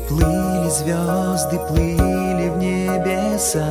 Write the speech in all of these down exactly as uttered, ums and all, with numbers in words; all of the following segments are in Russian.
Плыли звезды, плыли в небесах,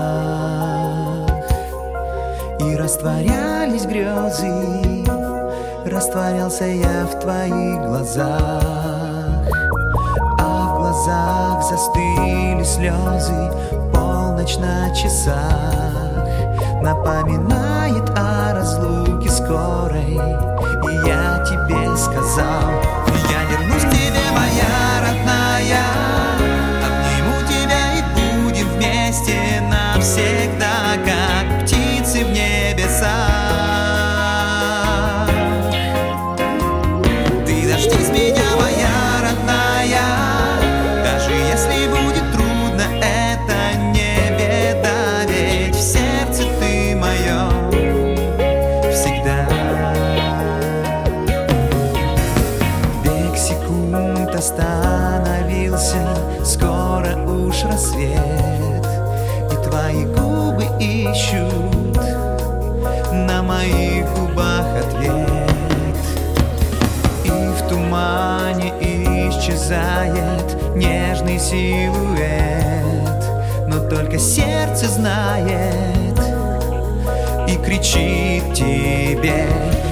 и растворялись грезы, растворялся я в твоих глазах. А в глазах застыли слезы, полночь на часах напоминает о разлуке скорой. И я тебе сказал: я вернусь к тебе, моя родная, обниму тебя и будем вместе навсегда, как птицы в небесах. Ты дождись меня, моя родная, даже если будет трудно, это не беда, ведь в сердце ты мое всегда. Бег секунд остановился, скоро уж рассвет, и твои губы ищут на моих губах ответ. И в тумане исчезает нежный силуэт, но только сердце знает и кричит тебе: